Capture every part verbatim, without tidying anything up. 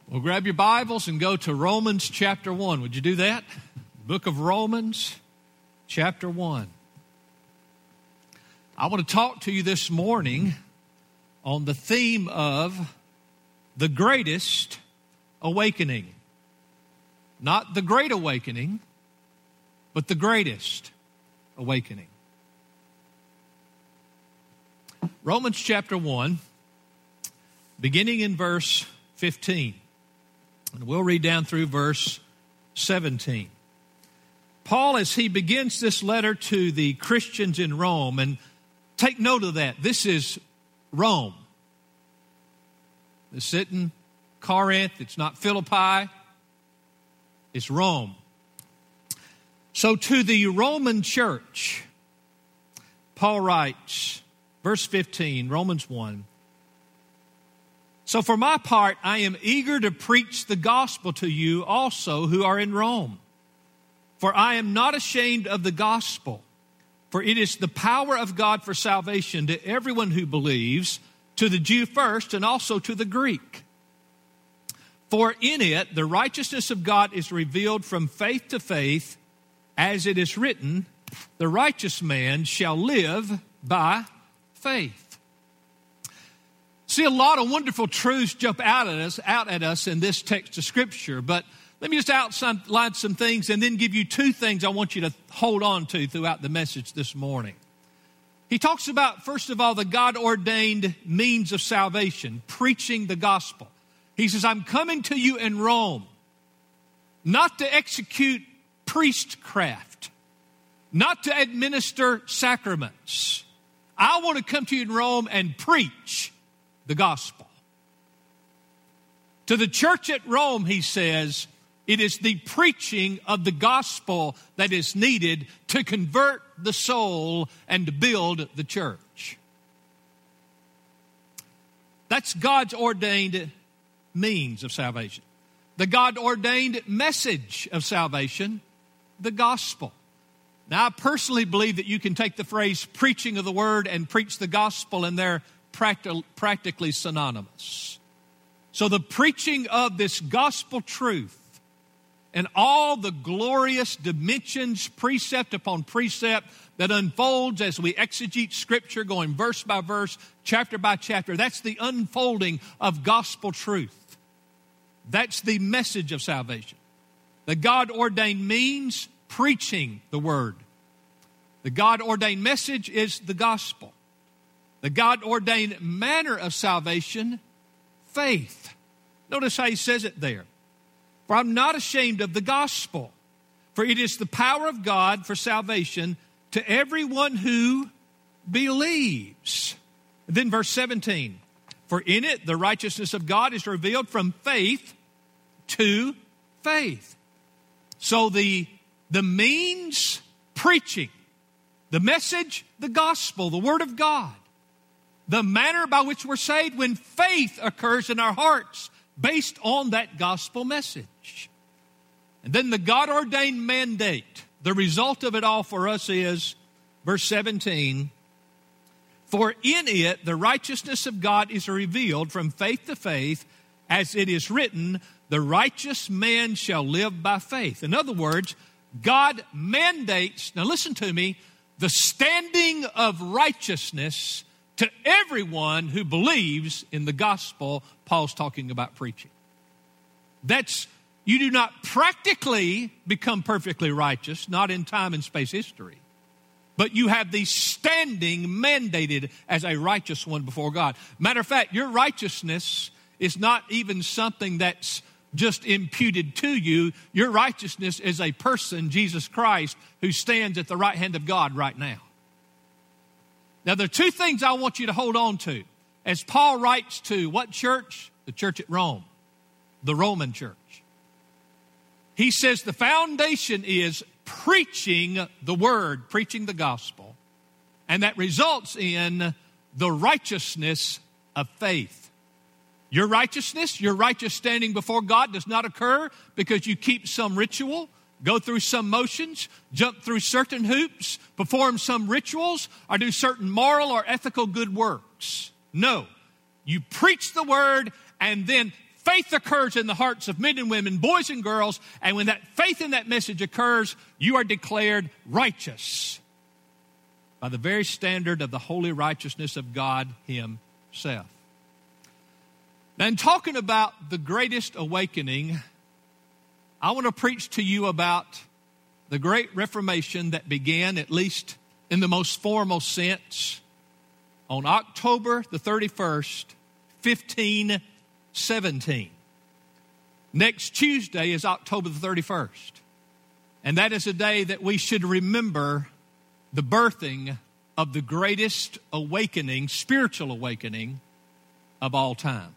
Well, grab your Bibles and go to Romans chapter one. Would you do that? Book of Romans chapter one. I want to talk to you this morning on the theme of the greatest awakening. Not the great awakening, but the greatest awakening. Romans chapter one, beginning in verse fifteen. And we'll read down through verse seventeen. Paul, as he begins this letter to the Christians in Rome, and take note of that, this is Rome. This isn't Corinth, it's not Philippi, it's Rome. So to the Roman church, Paul writes, verse fifteen, Romans one, "So for my part, I am eager to preach the gospel to you also who are in Rome. For I am not ashamed of the gospel, for it is the power of God for salvation to everyone who believes, to the Jew first and also to the Greek. For in it the righteousness of God is revealed from faith to faith, as it is written, the righteous man shall live by faith." See, a lot of wonderful truths jump out at us, out at us in this text of Scripture, but let me just outline some things and then give you two things I want you to hold on to throughout the message this morning. He talks about, first of all, the God-ordained means of salvation, preaching the gospel. He says, I'm coming to you in Rome, not to execute priestcraft, not to administer sacraments. I want to come to you in Rome and preach the gospel. To the church at Rome, he says, it is the preaching of the gospel that is needed to convert the soul and to build the church. That's God's ordained means of salvation. The God-ordained message of salvation, the gospel. Now, I personally believe that you can take the phrase preaching of the word and preach the gospel, and they're practi- practically synonymous. So the preaching of this gospel truth and all the glorious dimensions, precept upon precept, that unfolds as we exegete Scripture, going verse by verse, chapter by chapter, that's the unfolding of gospel truth. That's the message of salvation. The God-ordained means, preaching the word. The God-ordained message is the gospel. The God-ordained manner of salvation, faith. Notice how he says it there. For I'm not ashamed of the gospel, for it is the power of God for salvation to everyone who believes. And then verse seventeen. For in it the righteousness of God is revealed from faith to faith. So the, the means, preaching. The message, the gospel, the word of God. The manner by which we're saved when faith occurs in our hearts based on that gospel message. And then the God-ordained mandate. The result of it all for us is, verse seventeen, for in it the righteousness of God is revealed from faith to faith, as it is written, the righteous man shall live by faith. In other words, God mandates, now listen to me, the standing of righteousness to everyone who believes in the gospel Paul's talking about preaching. That's, you do not practically become perfectly righteous, not in time and space history, but you have the standing mandated as a righteous one before God. Matter of fact, your righteousness is not even something that's just imputed to you. Your righteousness is a person, Jesus Christ, who stands at the right hand of God right now. Now, there are two things I want you to hold on to. As Paul writes to what church? The church at Rome, the Roman church. He says the foundation is preaching the word, preaching the gospel, and that results in the righteousness of faith. Your righteousness, your righteous standing before God does not occur because you keep some ritual, go through some motions, jump through certain hoops, perform some rituals, or do certain moral or ethical good works. No. You preach the word, and then faith occurs in the hearts of men and women, boys and girls, and when that faith in that message occurs, you are declared righteous by the very standard of the holy righteousness of God himself. Now, in talking about the greatest awakening, I want to preach to you about the Great Reformation that began, at least in the most formal sense, on October the thirty-first, fifteen seventeen. Next Tuesday is October the thirty-first. And that is a day that we should remember the birthing of the greatest awakening, spiritual awakening of all time.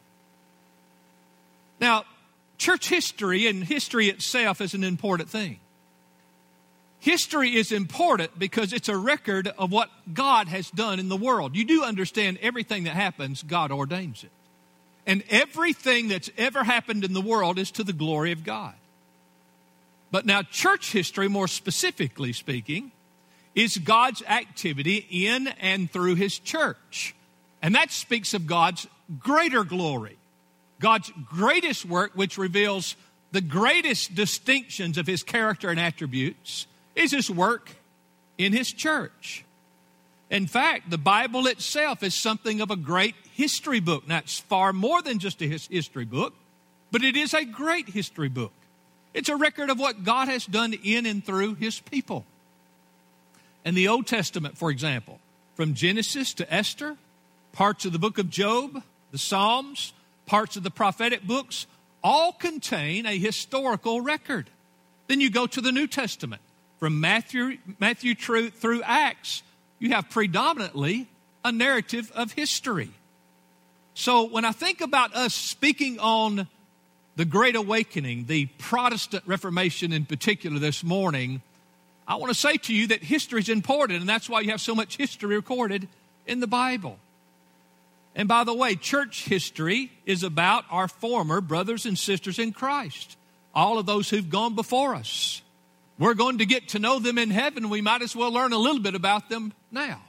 Now, church history and history itself is an important thing. History is important because it's a record of what God has done in the world. You do understand everything that happens, God ordains it. And everything that's ever happened in the world is to the glory of God. But now church history, more specifically speaking, is God's activity in and through his church. And that speaks of God's greater glory. God's greatest work, which reveals the greatest distinctions of his character and attributes, is his work in his church. In fact, the Bible itself is something of a great history book. Now, it's far more than just a history book, but it is a great history book. It's a record of what God has done in and through his people. In the Old Testament, for example, from Genesis to Esther, parts of the book of Job, the Psalms, parts of the prophetic books, all contain a historical record. Then you go to the New Testament. From Matthew, Matthew through, through Acts, you have predominantly a narrative of history. So when I think about us speaking on the Great Awakening, the Protestant Reformation in particular this morning, I want to say to you that history is important, and that's why you have so much history recorded in the Bible. And by the way, church history is about our former brothers and sisters in Christ, all of those who've gone before us. We're going to get to know them in heaven. We might as well learn a little bit about them now.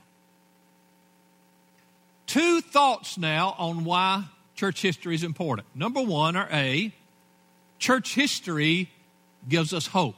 Two thoughts now on why church history is important. Number one, or A, church history gives us hope.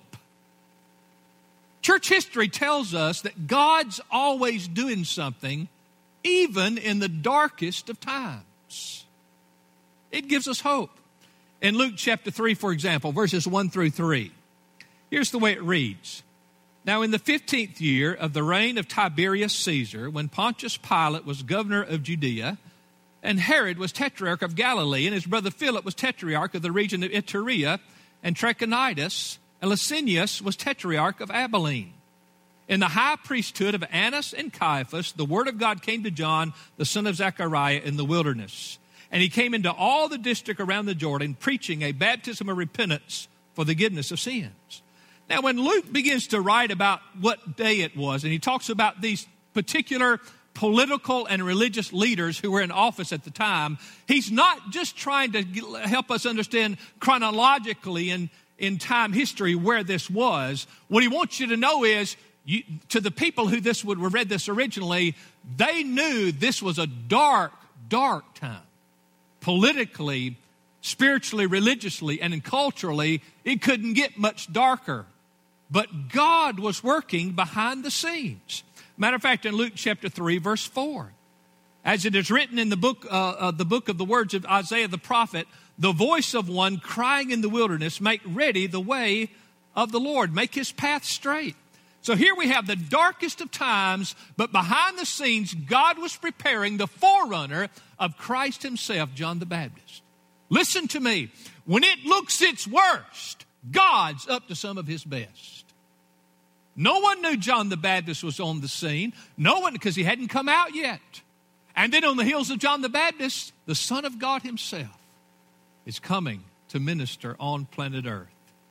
Church history tells us that God's always doing something, even in the darkest of times. It gives us hope. In Luke chapter three, for example, verses one through three, here's the way it reads. Now, in the fifteenth year of the reign of Tiberius Caesar, when Pontius Pilate was governor of Judea, and Herod was tetrarch of Galilee, and his brother Philip was tetrarch of the region of Iturea, and Trachonitis, and Lysanias was tetrarch of Abilene. In the high priesthood of Annas and Caiaphas, the word of God came to John, the son of Zechariah, in the wilderness. And he came into all the district around the Jordan, preaching a baptism of repentance for the forgiveness of sins. Now, when Luke begins to write about what day it was, and he talks about these particular political and religious leaders who were in office at the time, he's not just trying to help us understand chronologically in, in time history where this was. What he wants you to know is, you, to the people who this would have read this originally, they knew this was a dark, dark time. Politically, spiritually, religiously, and culturally, it couldn't get much darker. But God was working behind the scenes. Matter of fact, in Luke chapter three, verse four, as it is written in the book, uh, uh, the book of the words of Isaiah the prophet, the voice of one crying in the wilderness, make ready the way of the Lord, make his path straight. So here we have the darkest of times, but behind the scenes, God was preparing the forerunner of Christ himself, John the Baptist. Listen to me. When it looks its worst, God's up to some of his best. No one knew John the Baptist was on the scene. No one, because he hadn't come out yet. And then on the heels of John the Baptist, the Son of God himself is coming to minister on planet Earth.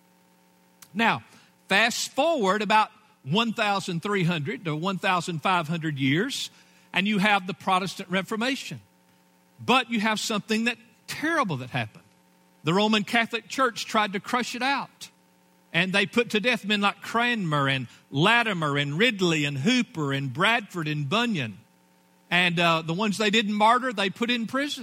Now, fast forward about one thousand three hundred to one thousand five hundred years, and you have the Protestant Reformation. But you have something that terrible that happened. The Roman Catholic Church tried to crush it out. And they put to death men like Cranmer and Latimer and Ridley and Hooper and Bradford and Bunyan. And uh, the ones they didn't martyr, they put in prison.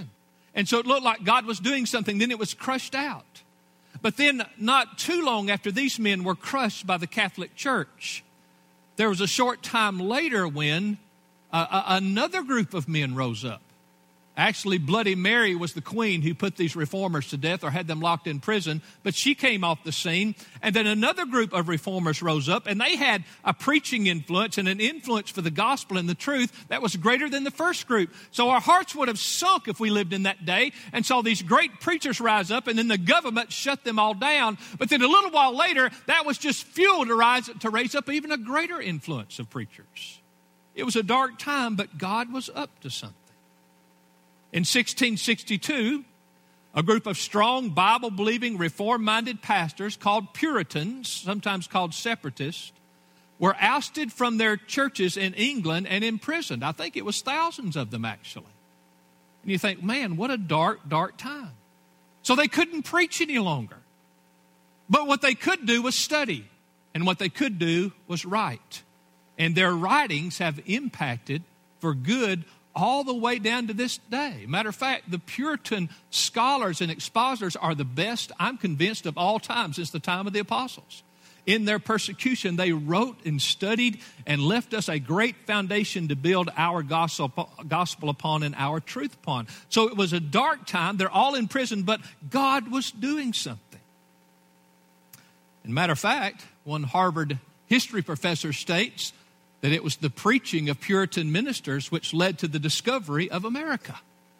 And so it looked like God was doing something. Then it was crushed out. But then not too long after these men were crushed by the Catholic Church, there was a short time later when uh, uh, another group of men rose up. Actually, Bloody Mary was the queen who put these reformers to death or had them locked in prison, but she came off the scene. And then another group of reformers rose up, and they had a preaching influence and an influence for the gospel and the truth that was greater than the first group. So our hearts would have sunk if we lived in that day and saw these great preachers rise up, and then the government shut them all down. But then a little while later, that was just fuel to rise to raise up even a greater influence of preachers. It was a dark time, but God was up to something. In sixteen sixty-two, a group of strong, Bible-believing, Reform-minded pastors called Puritans, sometimes called separatists, were ousted from their churches in England and imprisoned. I think it was thousands of them, actually. And you think, man, what a dark, dark time. So they couldn't preach any longer. But what they could do was study. And what they could do was write. And their writings have impacted for good all the way down to this day. Matter of fact, the Puritan scholars and expositors are the best, I'm convinced, of all time since the time of the apostles. In their persecution, they wrote and studied and left us a great foundation to build our gospel, gospel upon and our truth upon. So it was a dark time. They're all in prison, but God was doing something. And matter of fact, one Harvard history professor states that it was the preaching of Puritan ministers which led to the discovery of America.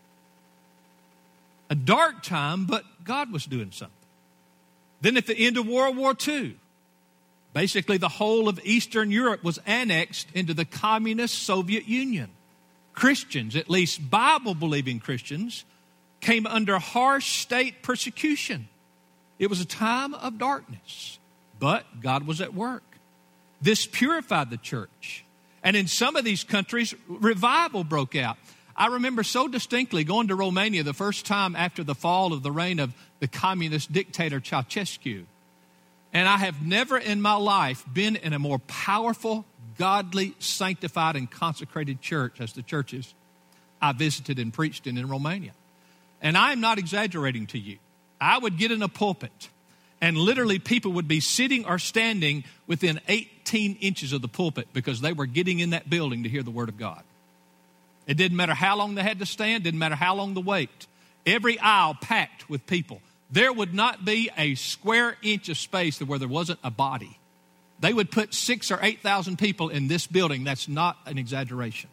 A dark time, but God was doing something. Then at the end of World War Two, basically the whole of Eastern Europe was annexed into the communist Soviet Union. Christians, at least Bible-believing Christians, came under harsh state persecution. It was a time of darkness, but God was at work. This purified the church. And in some of these countries, revival broke out. I remember so distinctly going to Romania the first time after the fall of the reign of the communist dictator Ceausescu. And I have never in my life been in a more powerful, godly, sanctified, and consecrated church as the churches I visited and preached in in Romania. And I am not exaggerating to you. I would get in a pulpit, and literally people would be sitting or standing within eighteen inches of the pulpit because they were getting in that building to hear the Word of God. It didn't matter how long they had to stand, didn't matter how long the wait. Every aisle packed with people. There would not be a square inch of space where there wasn't a body. They would put six or eight thousand people in this building. That's not an exaggeration.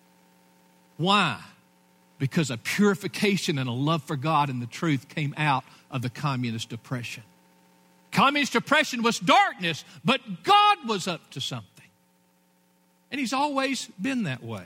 Why? Because a purification and a love for God and the truth came out of the communist oppression. Communist oppression was darkness, but God was up to something. And He's always been that way.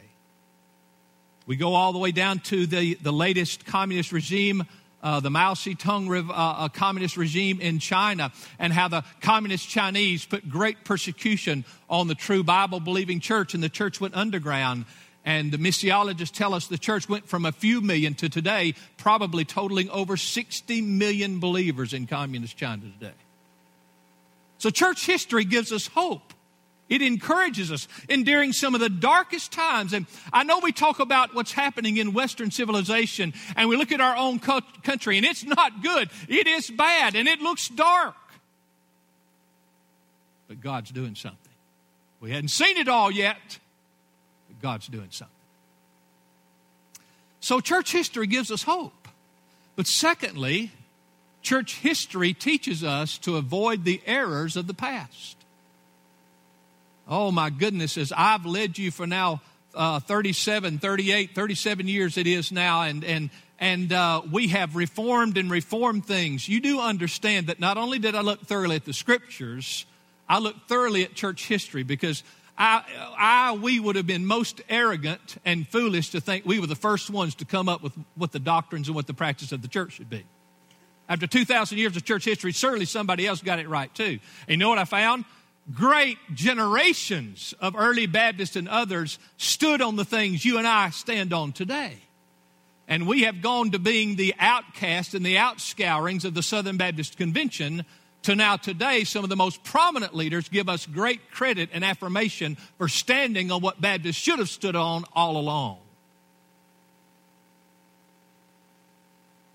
We go all the way down to the, the latest communist regime, uh, the Mao Zedong rev, uh, uh, communist regime in China, and how the communist Chinese put great persecution on the true Bible-believing church, and the church went underground. And the missiologists tell us the church went from a few million to today probably totaling over sixty million believers in communist China today. So church history gives us hope. It encourages us in during some of the darkest times. And I know we talk about what's happening in Western civilization, and we look at our own country, and it's not good. It is bad, and it looks dark. But God's doing something. We hadn't seen it all yet, but God's doing something. So church history gives us hope. But secondly, church history teaches us to avoid the errors of the past. Oh my goodness, as I've led you for now uh, thirty-seven, thirty-eight, thirty-seven years it is now, and and and uh, we have reformed and reformed things. You do understand that not only did I look thoroughly at the scriptures, I looked thoroughly at church history, because I, I we would have been most arrogant and foolish to think we were the first ones to come up with what the doctrines and what the practice of the church should be. After two thousand years of church history, certainly somebody else got it right too. And you know what I found? Great generations of early Baptists and others stood on the things you and I stand on today. And we have gone to being the outcast and the outscourings of the Southern Baptist Convention to now today some of the most prominent leaders give us great credit and affirmation for standing on what Baptists should have stood on all along.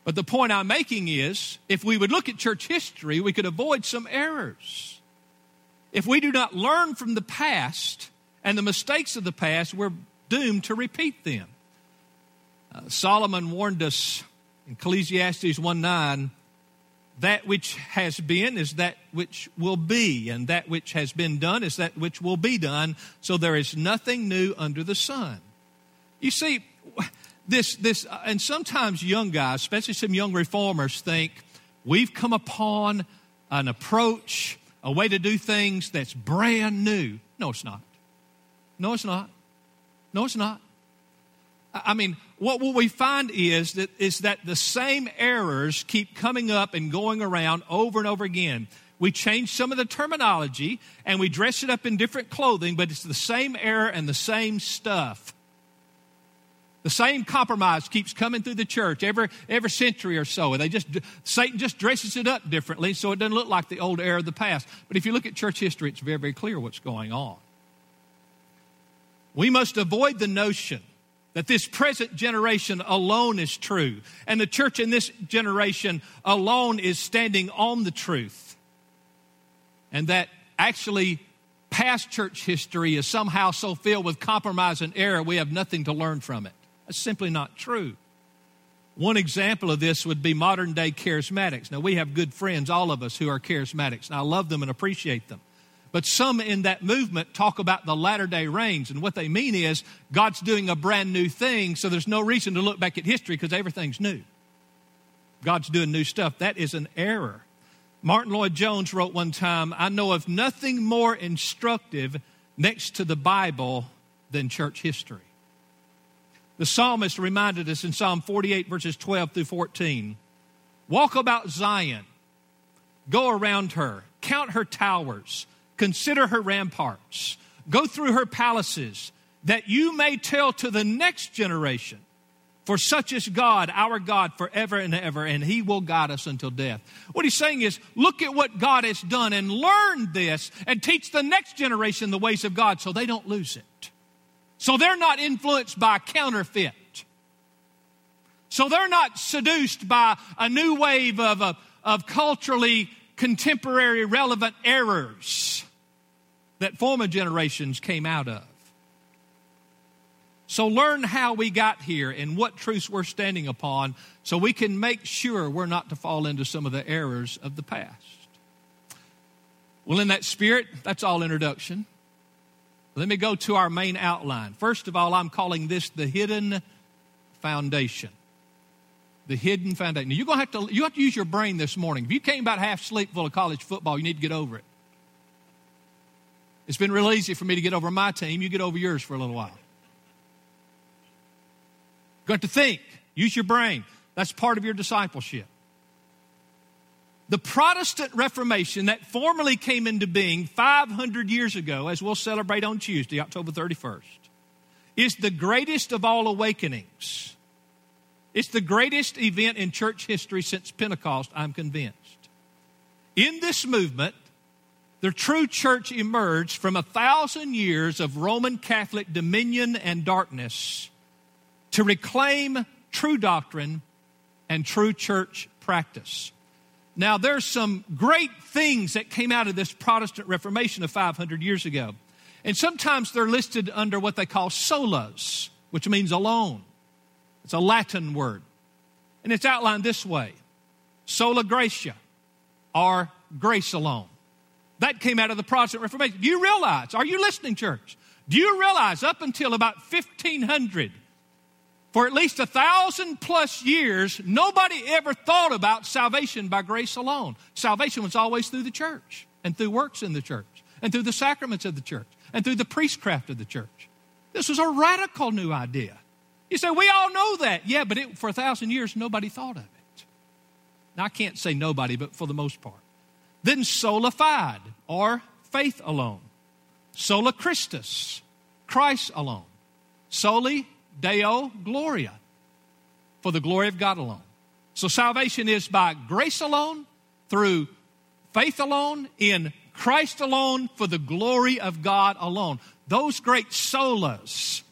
But the point I'm making is, if we would look at church history, we could avoid some errors. If we do not learn from the past and the mistakes of the past, we're doomed to repeat them. Uh, Solomon warned us in Ecclesiastes one nine, that which has been is that which will be, and that which has been done is that which will be done, so there is nothing new under the sun. You see, this, this, and sometimes young guys, especially some young reformers, think we've come upon an approach, a way to do things that's brand new. No, it's not. No, it's not. No, it's not. I mean, what, what we find is that, is that the same errors keep coming up and going around over and over again. We change some of the terminology and we dress it up in different clothing, but it's the same error and the same stuff. The same compromise keeps coming through the church every every century or so. And they just Satan just dresses it up differently so it doesn't look like the old error of the past. But if you look at church history, it's very, very clear what's going on. We must avoid the notion that this present generation alone is true, and the church in this generation alone is standing on the truth, and that actually past church history is somehow so filled with compromise and error we have nothing to learn from it. That's simply not true. One example of this would be modern day charismatics. Now, we have good friends, all of us, who are charismatics, and I love them and appreciate them. But some in that movement talk about the latter-day rains, and what they mean is God's doing a brand new thing, so there's no reason to look back at history because everything's new. God's doing new stuff. That is an error. Martin Lloyd-Jones wrote one time, I know of nothing more instructive next to the Bible than church history. The psalmist reminded us in Psalm forty-eight, verses twelve through fourteen, walk about Zion, go around her, count her towers, consider her ramparts, go through her palaces, that you may tell to the next generation, for such is God, our God, forever and ever, and he will guide us until death. What he's saying is, look at what God has done and learn this and teach the next generation the ways of God so they don't lose it. So they're not influenced by counterfeit. So they're not seduced by a new wave of, of, of culturally contemporary relevant errors that former generations came out of. So learn how we got here and what truths we're standing upon so we can make sure we're not to fall into some of the errors of the past. Well, in that spirit, that's all introduction. Let me go to our main outline. First of all, I'm calling this the hidden foundation. The hidden foundation. Now, you're going to have to, you have to use your brain this morning. If you came about half asleep full of college football, you need to get over it. It's been real easy for me to get over my team. You get over yours for a little while. You're going to have to think. Use your brain. That's part of your discipleship. The Protestant Reformation that formally came into being five hundred years ago, as we'll celebrate on Tuesday, October thirty-first, is the greatest of all awakenings. It's the greatest event in church history since Pentecost, I'm convinced. In this movement, the true church emerged from a thousand years of Roman Catholic dominion and darkness to reclaim true doctrine and true church practice. Now, there's some great things that came out of this Protestant Reformation of five hundred years ago. And sometimes they're listed under what they call solas, which means alone. It's a Latin word. And it's outlined this way. Sola gratia, or grace alone. That came out of the Protestant Reformation. Do you realize, are you listening, church? Do you realize up until about fifteen hundred, for at least a thousand plus years, nobody ever thought about salvation by grace alone. Salvation was always through the church and through works in the church and through the sacraments of the church and through the priestcraft of the church. This was a radical new idea. You say, we all know that. Yeah, but it, for a thousand years, nobody thought of it. Now, I can't say nobody, but for the most part. Then sola fide, or faith alone. Sola Christus, Christ alone. Soli Deo Gloria, for the glory of God alone. So salvation is by grace alone, through faith alone, in Christ alone, for the glory of God alone. Those great solas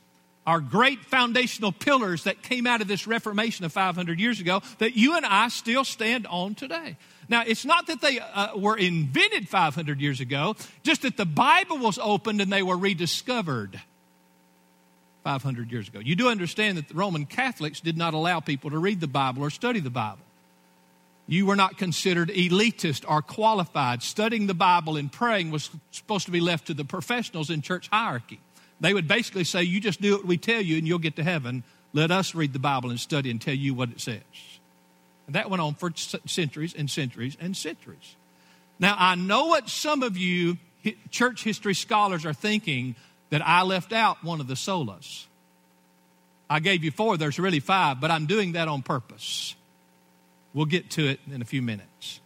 are great foundational pillars that came out of this Reformation of five hundred years ago that you and I still stand on today. Now, it's not that they uh, were invented five hundred years ago, just that the Bible was opened and they were rediscovered five hundred years ago. You do understand that the Roman Catholics did not allow people to read the Bible or study the Bible. You were not considered elitist or qualified. Studying the Bible and praying was supposed to be left to the professionals in church hierarchy. They would basically say, you just do what we tell you and you'll get to heaven. Let us read the Bible and study and tell you what it says. And that went on for centuries and centuries and centuries. Now, I know what some of you church history scholars are thinking, that I left out one of the solas. I gave you four, there's really five, but I'm doing that on purpose. We'll get to it in a few minutes.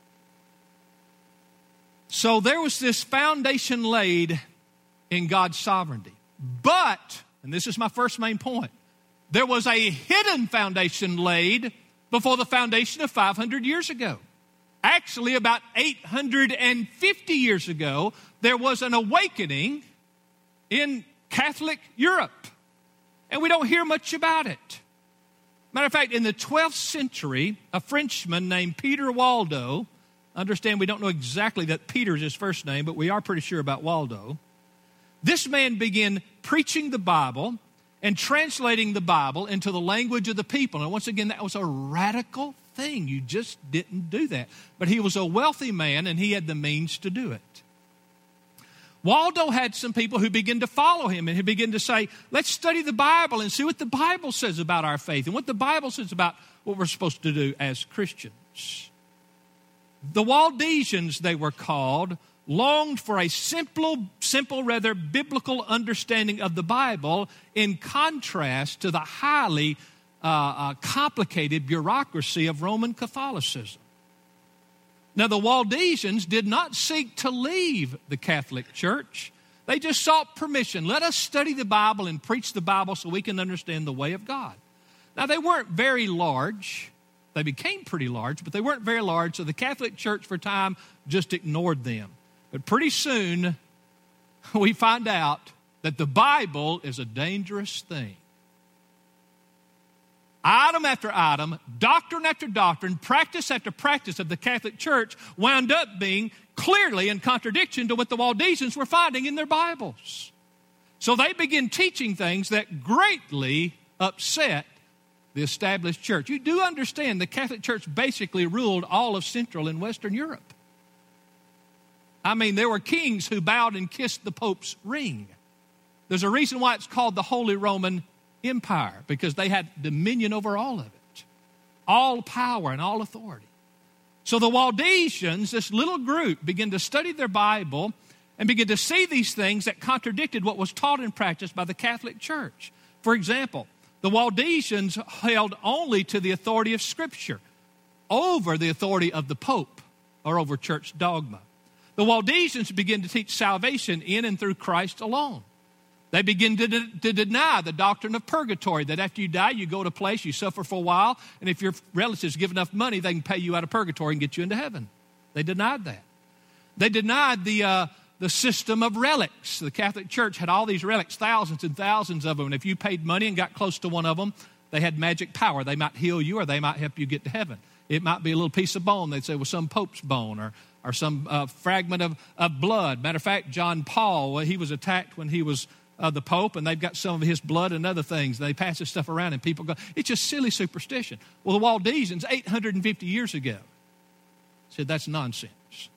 So there was this foundation laid in God's sovereignty. But, and this is my first main point, there was a hidden foundation laid before the foundation of five hundred years ago. Actually, about eight hundred fifty years ago, there was an awakening in Catholic Europe. And we don't hear much about it. Matter of fact, in the twelfth century, a Frenchman named Peter Waldo, understand we don't know exactly that Peter is his first name, but we are pretty sure about Waldo. This man began preaching the Bible and translating the Bible into the language of the people. And once again, that was a radical thing. You just didn't do that. But he was a wealthy man and he had the means to do it. Waldo had some people who began to follow him and who began to say, let's study the Bible and see what the Bible says about our faith and what the Bible says about what we're supposed to do as Christians. The Waldensians, they were called, longed for a simple, simple, rather biblical understanding of the Bible in contrast to the highly uh, uh, complicated bureaucracy of Roman Catholicism. Now, the Waldensians did not seek to leave the Catholic Church. They just sought permission. Let us study the Bible and preach the Bible so we can understand the way of God. Now, they weren't very large. They became pretty large, but they weren't very large, so the Catholic Church for a time just ignored them. But pretty soon, we find out that the Bible is a dangerous thing. Item after item, doctrine after doctrine, practice after practice of the Catholic Church wound up being clearly in contradiction to what the Waldensians were finding in their Bibles. So they began teaching things that greatly upset the established church. You do understand the Catholic Church basically ruled all of Central and Western Europe. I mean, there were kings who bowed and kissed the Pope's ring. There's a reason why it's called the Holy Roman Empire, because they had dominion over all of it, all power and all authority. So the Waldensians, this little group, began to study their Bible and began to see these things that contradicted what was taught and practiced by the Catholic Church. For example, the Waldensians held only to the authority of Scripture over the authority of the Pope or over church dogma. The Waldensians began to teach salvation in and through Christ alone. They begin to, de- to deny the doctrine of purgatory, that after you die, you go to a place, you suffer for a while, and if your relatives give enough money, they can pay you out of purgatory and get you into heaven. They denied that. They denied the, uh, the system of relics. The Catholic Church had all these relics, thousands and thousands of them, and if you paid money and got close to one of them, they had magic power. They might heal you or they might help you get to heaven. It might be a little piece of bone. They'd say, well, some pope's bone or or some uh, fragment of, of blood. Matter of fact, John Paul, well, he was attacked when he was uh, the Pope, and they've got some of his blood and other things. They pass this stuff around, and people go, it's just silly superstition. Well, the Waldensians, eight hundred fifty years ago, said that's nonsense.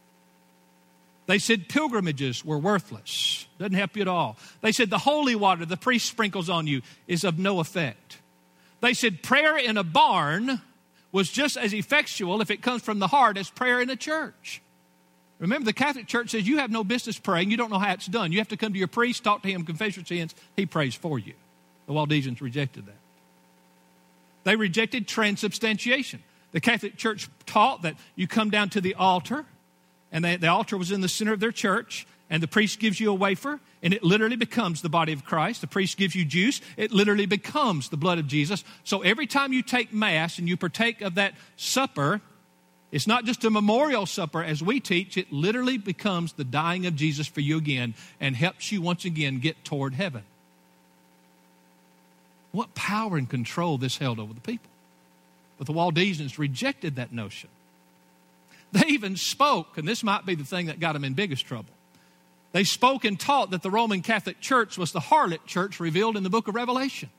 They said pilgrimages were worthless. Doesn't help you at all. They said the holy water the priest sprinkles on you is of no effect. They said prayer in a barn was just as effectual if it comes from the heart as prayer in a church. Remember, the Catholic Church says you have no business praying. You don't know how it's done. You have to come to your priest, talk to him, confess your sins. He prays for you. The Waldensians rejected that. They rejected transubstantiation. The Catholic Church taught that you come down to the altar, and they, the altar was in the center of their church, and the priest gives you a wafer, and it literally becomes the body of Christ. The priest gives you juice. It literally becomes the blood of Jesus. So every time you take Mass and you partake of that supper, it's not just a memorial supper as we teach. It literally becomes the dying of Jesus for you again and helps you once again get toward heaven. what power and control this held over the people. But the Waldensians rejected that notion. They even spoke, and this might be the thing that got them in biggest trouble. They spoke and taught that the Roman Catholic Church was the harlot church revealed in the book of Revelation.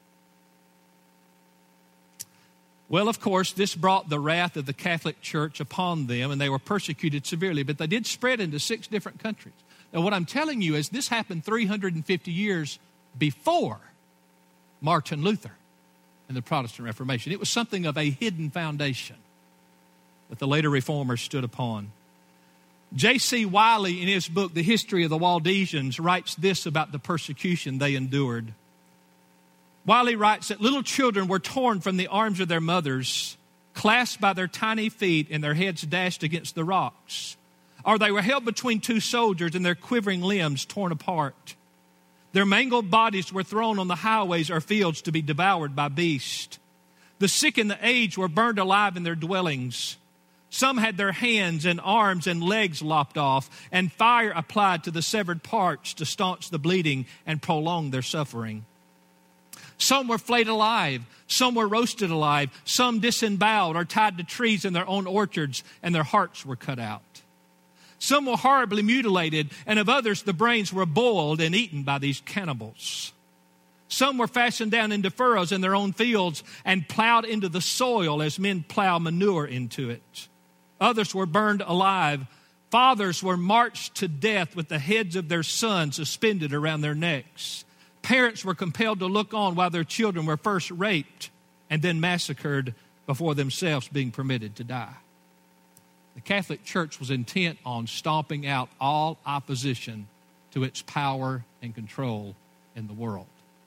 Well, of course, this brought the wrath of the Catholic Church upon them, and they were persecuted severely, but they did spread into six different countries. Now, what I'm telling you is this happened three hundred fifty years before Martin Luther and the Protestant Reformation. It was something of a hidden foundation that the later reformers stood upon. J C Wiley, in his book, The History of the Waldensians, writes this about the persecution they endured. Wiley writes that little children were torn from the arms of their mothers, clasped by their tiny feet and their heads dashed against the rocks. Or they were held between two soldiers and their quivering limbs torn apart. Their mangled bodies were thrown on the highways or fields to be devoured by beasts. The sick and the aged were burned alive in their dwellings. Some had their hands and arms and legs lopped off, and fire applied to the severed parts to staunch the bleeding and prolong their suffering. Some were flayed alive. Some were roasted alive. Some disemboweled or tied to trees in their own orchards, and their hearts were cut out. Some were horribly mutilated, and of others the brains were boiled and eaten by these cannibals. Some were fastened down into furrows in their own fields and plowed into the soil as men plow manure into it. Others were burned alive. Fathers were marched to death with the heads of their sons suspended around their necks. Parents were compelled to look on while their children were first raped and then massacred before themselves being permitted to die. The Catholic Church was intent on stomping out all opposition to its power and control in the world.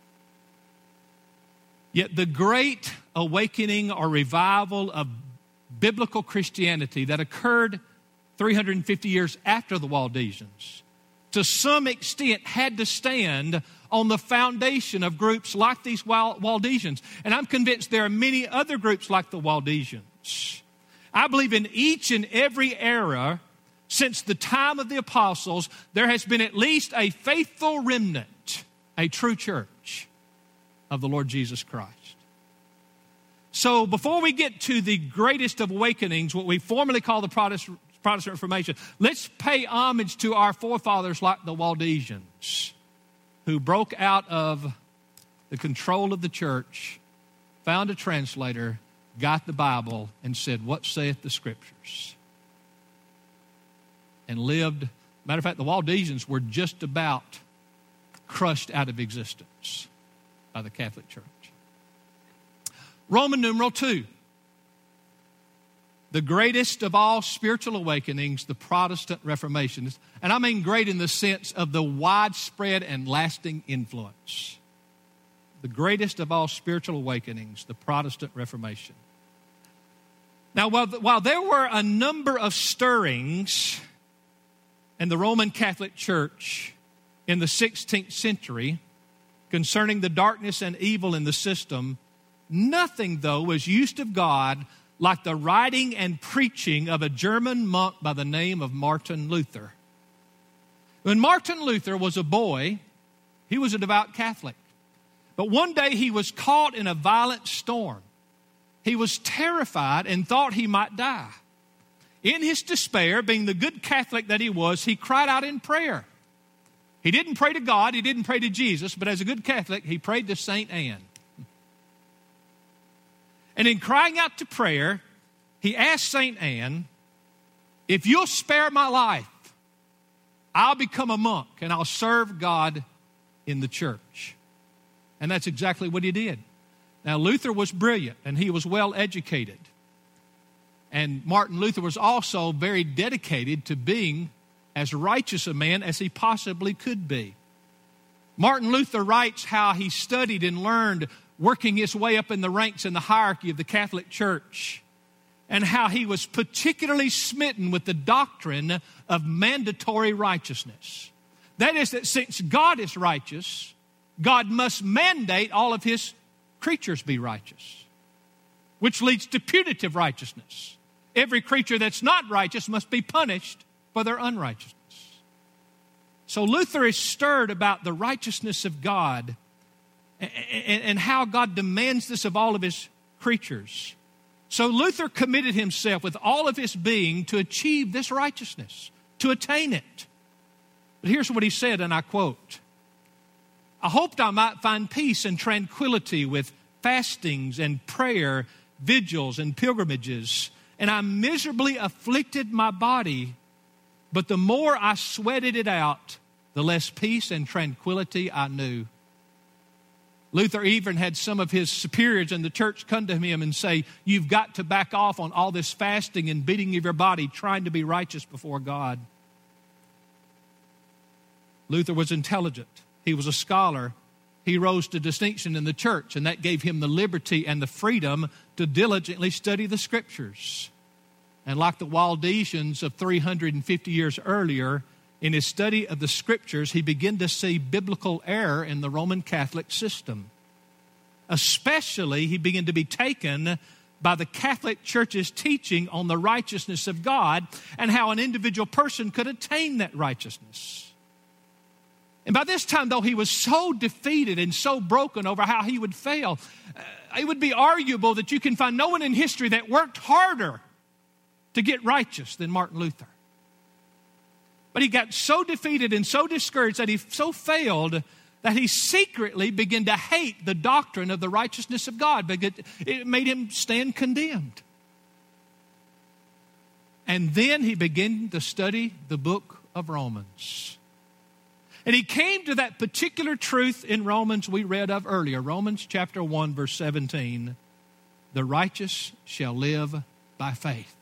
Yet the great awakening or revival of biblical Christianity that occurred three hundred fifty years after the Waldensians, to some extent had to stand on the foundation of groups like these Waldensians. And I'm convinced there are many other groups like the Waldensians. I believe in each and every era since the time of the apostles, there has been at least a faithful remnant, a true church of the Lord Jesus Christ. So before we get to the greatest of awakenings, what we formerly call the Protestant, Protestant Reformation, let's pay homage to our forefathers like the Waldensians, who broke out of the control of the church, found a translator, got the Bible, and said, "What saith the Scriptures?" And lived. Matter of fact, the Waldensians were just about crushed out of existence by the Catholic Church. Roman numeral two. The greatest of all spiritual awakenings, the Protestant Reformation. And I mean great in the sense of the widespread and lasting influence. The greatest of all spiritual awakenings, the Protestant Reformation. Now, while, while there were a number of stirrings in the Roman Catholic Church in the sixteenth century concerning the darkness and evil in the system, nothing, though, was used of God like the writing and preaching of a German monk by the name of Martin Luther. When Martin Luther was a boy, he was a devout Catholic. But one day he was caught in a violent storm. He was terrified and thought he might die. In his despair, being the good Catholic that he was, he cried out in prayer. He didn't pray to God, he didn't pray to Jesus, but as a good Catholic, he prayed to Saint Anne. And in crying out to prayer, he asked Saint Anne, "If you'll spare my life, I'll become a monk and I'll serve God in the church." And that's exactly what he did. Now, Luther was brilliant and he was well educated. And Martin Luther was also very dedicated to being as righteous a man as he possibly could be. Martin Luther writes how he studied and learned working his way up in the ranks in the hierarchy of the Catholic Church, and how he was particularly smitten with the doctrine of mandatory righteousness. That is, that since God is righteous, God must mandate all of his creatures be righteous, which leads to punitive righteousness. Every creature that's not righteous must be punished for their unrighteousness. So Luther is stirred about the righteousness of God, and, and how God demands this of all of his creatures. So Luther committed himself with all of his being to achieve this righteousness, to attain it. But here's what he said, and I quote, "I hoped I might find peace and tranquility with fastings and prayer, vigils and pilgrimages, and I miserably afflicted my body, but the more I sweated it out, the less peace and tranquility I knew." Luther even had some of his superiors in the church come to him and say, "You've got to back off on all this fasting and beating of your body, trying to be righteous before God." Luther was intelligent. He was a scholar. He rose to distinction in the church, and that gave him the liberty and the freedom to diligently study the Scriptures. And like the Waldensians of three hundred fifty years earlier, in his study of the Scriptures, he began to see biblical error in the Roman Catholic system. Especially, he began to be taken by the Catholic Church's teaching on the righteousness of God and how an individual person could attain that righteousness. And by this time, though, he was so defeated and so broken over how he would fail, uh, it would be arguable that you can find no one in history that worked harder to get righteous than Martin Luther. But he got so defeated and so discouraged that he so failed that he secretly began to hate the doctrine of the righteousness of God, because it made him stand condemned. And then he began to study the book of Romans. And he came to that particular truth in Romans we read of earlier, Romans chapter one, verse seventeen. The righteous shall live by faith.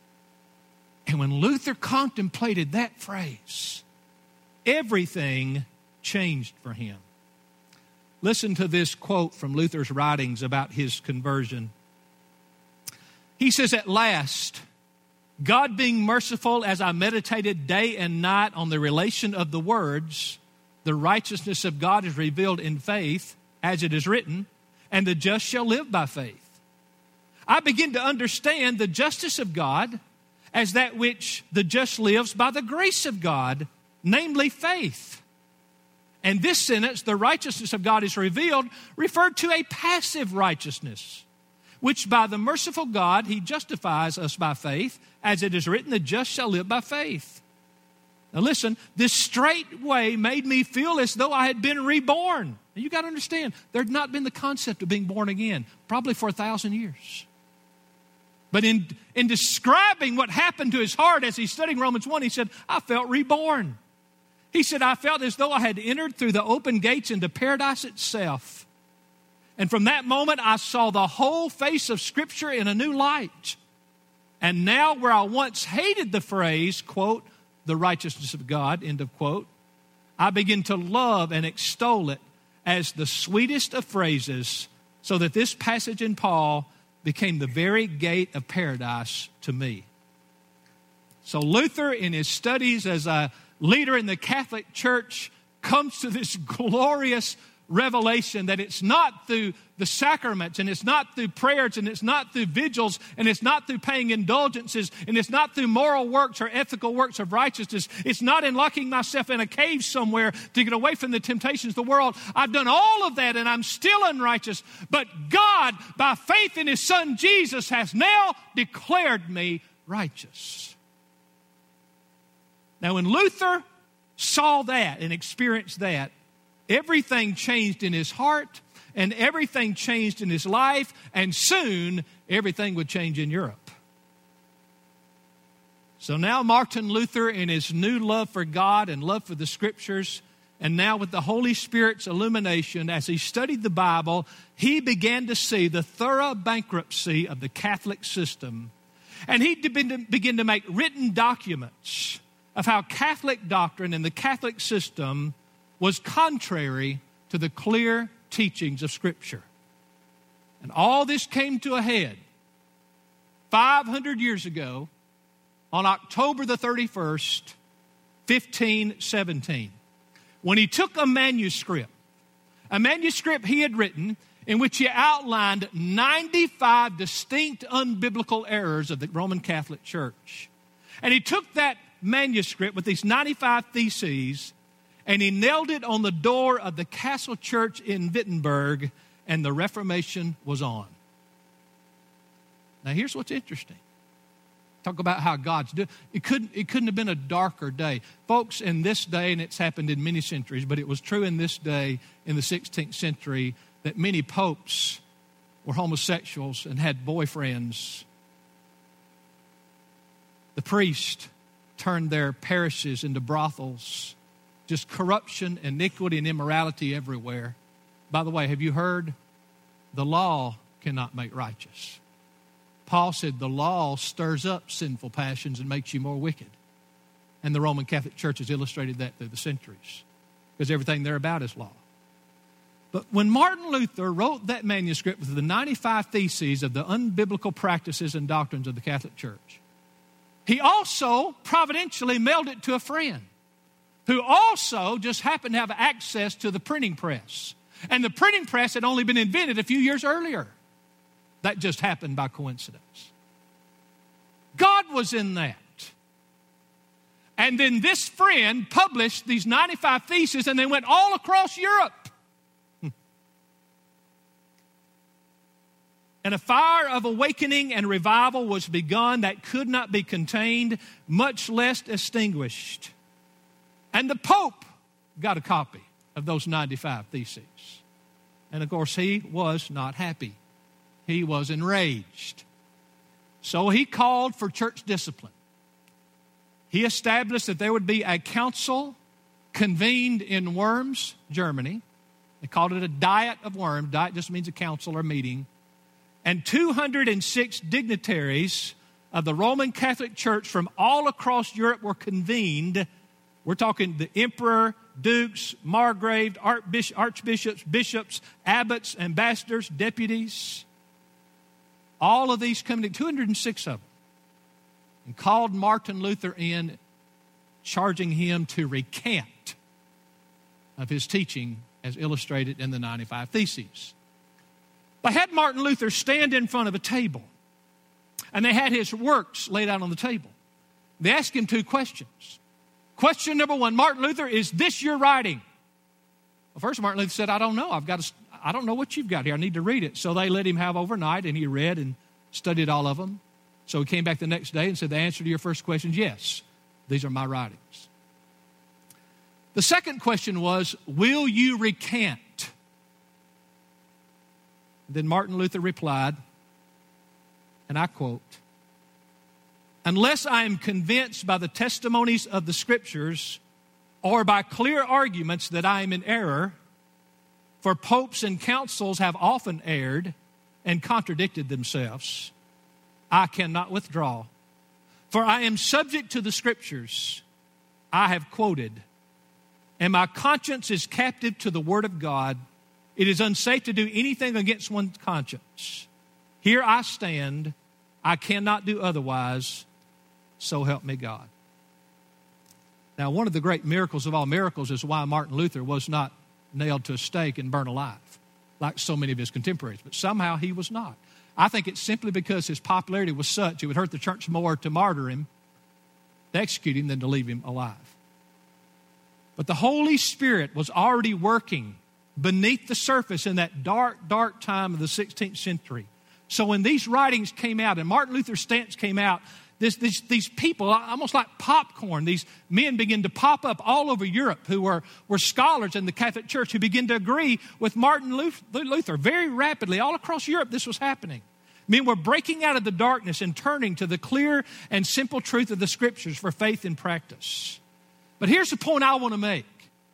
And when Luther contemplated that phrase, everything changed for him. Listen to this quote from Luther's writings about his conversion. He says, "At last, God being merciful, as I meditated day and night on the relation of the words, the righteousness of God is revealed in faith, as it is written, and the just shall live by faith. I begin to understand the justice of God as that which the just lives by the grace of God, namely faith. And this sentence, the righteousness of God is revealed, referred to a passive righteousness, which by the merciful God, he justifies us by faith, as it is written, the just shall live by faith. Now listen, this straight way made me feel as though I had been reborn. And you got to understand, there had not been the concept of being born again, probably for a thousand years. But in, in describing what happened to his heart as he's studying Romans one, he said, I felt reborn. He said, I felt as though I had entered through the open gates into paradise itself. And from that moment, I saw the whole face of Scripture in a new light. And now where I once hated the phrase, quote, the righteousness of God, end of quote, I begin to love and extol it as the sweetest of phrases, so that this passage in Paul became the very gate of paradise to me. So Luther, in his studies as a leader in the Catholic Church, comes to this glorious revelation that it's not through the sacraments, and it's not through prayers, and it's not through vigils, and it's not through paying indulgences, and it's not through moral works or ethical works of righteousness. It's not in locking myself in a cave somewhere to get away from the temptations of the world. I've done all of that and I'm still unrighteous. But God, by faith in His Son Jesus, has now declared me righteous. Now when Luther saw that and experienced that, everything changed in his heart, and everything changed in his life, and soon everything would change in Europe. So now Martin Luther, in his new love for God and love for the Scriptures, and now with the Holy Spirit's illumination, as he studied the Bible, he began to see the thorough bankruptcy of the Catholic system. And he began to make written documents of how Catholic doctrine and the Catholic system was contrary to the clear teachings of Scripture. And all this came to a head five hundred years ago on October the thirty-first, fifteen seventeen, when he took a manuscript, a manuscript he had written in which he outlined ninety-five distinct unbiblical errors of the Roman Catholic Church. And he took that manuscript with these ninety-five theses, and he nailed it on the door of the Castle Church in Wittenberg, and the Reformation was on. Now, here's what's interesting. Talk about how God's doing. It couldn't, it couldn't have been a darker day. Folks, in this day, and it's happened in many centuries, but it was true in this day, in the sixteenth century, that many popes were homosexuals and had boyfriends. The priest turned their parishes into brothels. Just corruption, iniquity, and immorality everywhere. By the way, have you heard? The law cannot make righteous. Paul said the law stirs up sinful passions and makes you more wicked. And the Roman Catholic Church has illustrated that through the centuries, because everything they're about is law. But when Martin Luther wrote that manuscript with the ninety-five Theses of the unbiblical practices and doctrines of the Catholic Church, he also providentially mailed it to a friend who also just happened to have access to the printing press. And the printing press had only been invented a few years earlier. That just happened by coincidence. God was in that. And then this friend published these ninety-five Theses, and they went all across Europe. And a fire of awakening and revival was begun that could not be contained, much less extinguished. And the Pope got a copy of those ninety-five Theses. And of course, he was not happy. He was enraged. So he called for church discipline. He established that there would be a council convened in Worms, Germany. They called it a Diet of Worms. Diet just means a council or meeting. And two hundred six dignitaries of the Roman Catholic Church from all across Europe were convened. We're talking the emperor, dukes, margraves, archbishops, bishops, abbots, ambassadors, deputies. All of these coming, two hundred six of them, and called Martin Luther in, charging him to recant of his teaching as illustrated in the ninety-five Theses. They had Martin Luther stand in front of a table, and they had his works laid out on the table. They asked him two questions. Question number one, Martin Luther, is this your writing? Well, first Martin Luther said, I don't know. I've got to, I don't know what you've got here. I need to read it. So they let him have overnight, and he read and studied all of them. So he came back the next day and said, the answer to your first question is yes, these are my writings. The second question was, will you recant? Then Martin Luther replied, and I quote, unless I am convinced by the testimonies of the Scriptures or by clear arguments that I am in error, for popes and councils have often erred and contradicted themselves, I cannot withdraw. For I am subject to the Scriptures I have quoted, and my conscience is captive to the Word of God. It is unsafe to do anything against one's conscience. Here I stand. I cannot do otherwise. So help me God. Now, one of the great miracles of all miracles is why Martin Luther was not nailed to a stake and burned alive, like so many of his contemporaries. But somehow he was not. I think it's simply because his popularity was such, it would hurt the church more to martyr him, to execute him, than to leave him alive. But the Holy Spirit was already working beneath the surface in that dark, dark time of the sixteenth century. So when these writings came out and Martin Luther's stance came out, this, this, these people, almost like popcorn, these men began to pop up all over Europe who were, were scholars in the Catholic Church who began to agree with Martin Luther. Very rapidly, all across Europe, this was happening. Men were breaking out of the darkness and turning to the clear and simple truth of the Scriptures for faith and practice. But here's the point I want to make.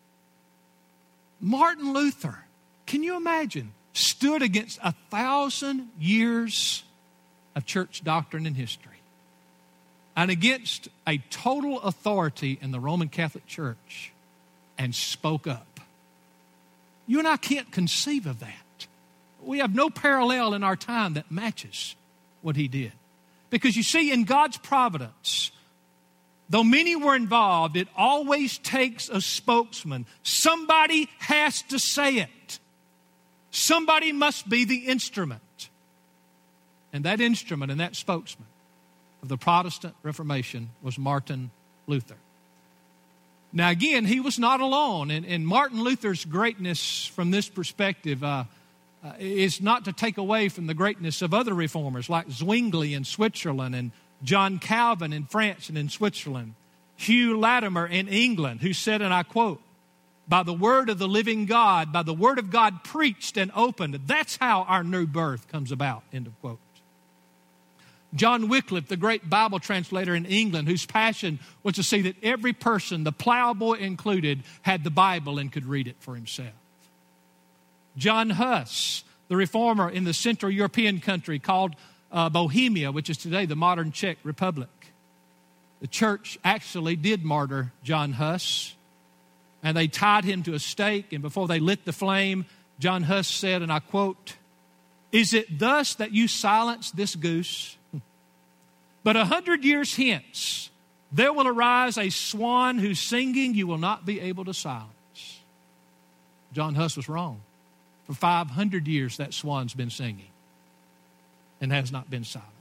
Martin Luther, can you imagine, stood against a thousand years of church doctrine and history and against a total authority in the Roman Catholic Church and spoke up. You and I can't conceive of that. We have no parallel in our time that matches what he did. Because you see, in God's providence, though many were involved, it always takes a spokesman. Somebody has to say it. Somebody must be the instrument. And that instrument and that spokesman of the Protestant Reformation was Martin Luther. Now, again, he was not alone. And, and Martin Luther's greatness from this perspective uh, uh, is not to take away from the greatness of other reformers like Zwingli in Switzerland and John Calvin in France and in Switzerland. Hugh Latimer in England, who said, and I quote, "By the word of the living God, by the word of God preached and opened, that's how our new birth comes about," end of quote. John Wycliffe, the great Bible translator in England, whose passion was to see that every person, the plowboy included, had the Bible and could read it for himself. John Huss, the reformer in the Central European country called uh, Bohemia, which is today the modern Czech Republic. The church actually did martyr John Huss, and they tied him to a stake, and before they lit the flame, John Huss said, and I quote, "Is it thus that you silence this goose? But a hundred years hence, there will arise a swan whose singing you will not be able to silence." John Huss was wrong. For five hundred years, that swan's been singing and has not been silenced.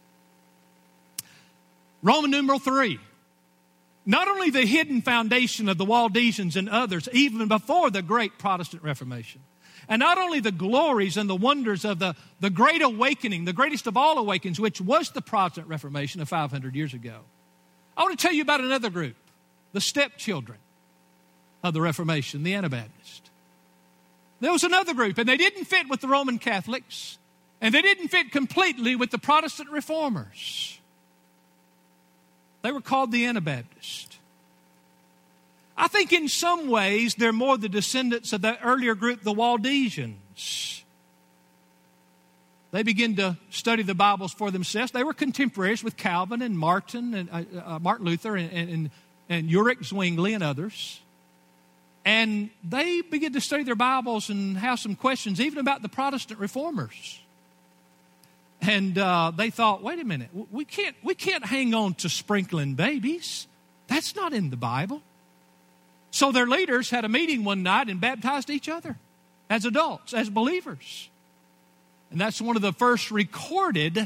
Roman numeral three. Not only the hidden foundation of the Waldensians and others, even before the great Protestant Reformation, and not only the glories and the wonders of the, the great awakening, the greatest of all awakenings, which was the Protestant Reformation of five hundred years ago. I want to tell you about another group, the stepchildren of the Reformation, the Anabaptists. There was another group, and they didn't fit with the Roman Catholics, and they didn't fit completely with the Protestant Reformers. They were called the Anabaptists. I think in some ways they're more the descendants of that earlier group, the Waldensians. They began to study the Bibles for themselves. They were contemporaries with Calvin and Martin and uh, uh, Martin Luther and, and, and Ulrich Zwingli and others. And they began to study their Bibles and have some questions even about the Protestant reformers. And uh, they thought, wait a minute, we can't, we can't hang on to sprinkling babies. That's not in the Bible. So their leaders had a meeting one night and baptized each other as adults, as believers. And that's one of the first recorded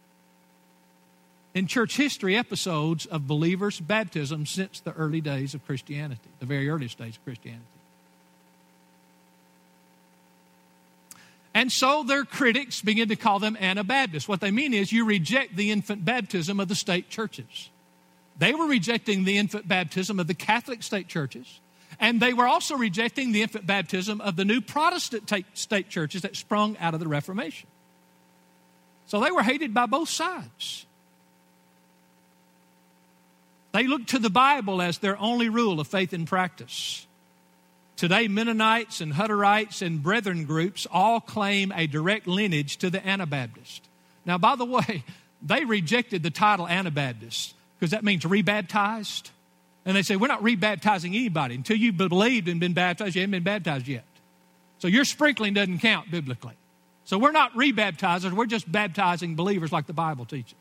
in church history episodes of believers' baptism since the early days of Christianity, the very earliest days of Christianity. And so their critics begin to call them Anabaptists. What they mean is you reject the infant baptism of the state churches. They were rejecting the infant baptism of the Catholic state churches, and they were also rejecting the infant baptism of the new Protestant state churches that sprung out of the Reformation. So they were hated by both sides. They looked to the Bible as their only rule of faith and practice. Today, Mennonites and Hutterites and Brethren groups all claim a direct lineage to the Anabaptist. Now, by the way, they rejected the title Anabaptist because that means rebaptized. And they say, we're not rebaptizing anybody. Until you've believed and been baptized, you haven't been baptized yet. So your sprinkling doesn't count biblically. So we're not rebaptizers, we're just baptizing believers like the Bible teaches.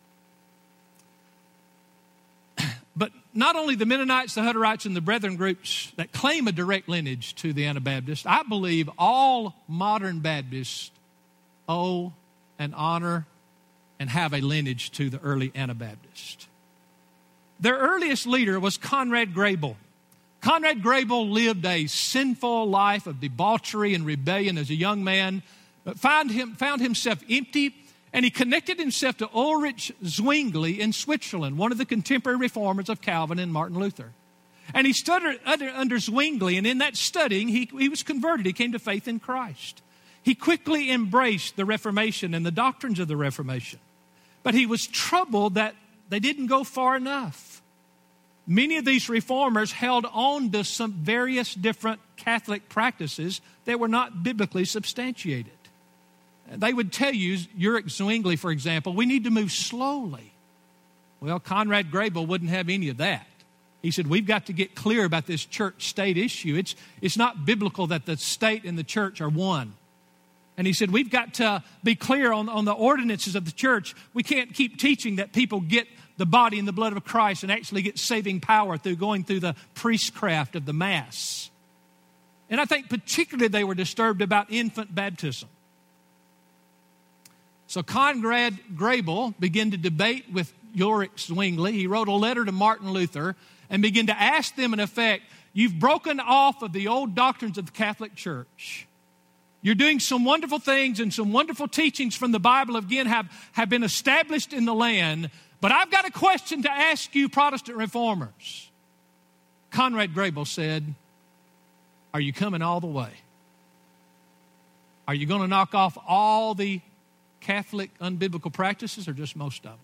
But not only the Mennonites, the Hutterites, and the Brethren groups that claim a direct lineage to the Anabaptists, I believe all modern Baptists owe and honor and have a lineage to the early Anabaptists. Their earliest leader was Conrad Grebel. Conrad Grebel lived a sinful life of debauchery and rebellion as a young man, but found, him, found himself empty. And he connected himself to Ulrich Zwingli in Switzerland, one of the contemporary reformers of Calvin and Martin Luther. And he studied under, under Zwingli, and in that studying, he, he was converted. He came to faith in Christ. He quickly embraced the Reformation and the doctrines of the Reformation. But he was troubled that they didn't go far enough. Many of these reformers held on to some various different Catholic practices that were not biblically substantiated. They would tell you, Ulrich Zwingli, for example, we need to move slowly. Well, Conrad Grebel wouldn't have any of that. He said, we've got to get clear about this church-state issue. It's, it's not biblical that the state and the church are one. And he said, we've got to be clear on, on the ordinances of the church. We can't keep teaching that people get the body and the blood of Christ and actually get saving power through going through the priestcraft of the Mass. And I think particularly they were disturbed about infant baptism. So Conrad Grebel began to debate with Ulrich Zwingli. He wrote a letter to Martin Luther and began to ask them, in effect, you've broken off of the old doctrines of the Catholic Church. You're doing some wonderful things, and some wonderful teachings from the Bible, again, have, have been established in the land. But I've got a question to ask you, Protestant reformers. Conrad Grebel said, are you coming all the way? Are you going to knock off all the Catholic unbiblical practices, or just most of them?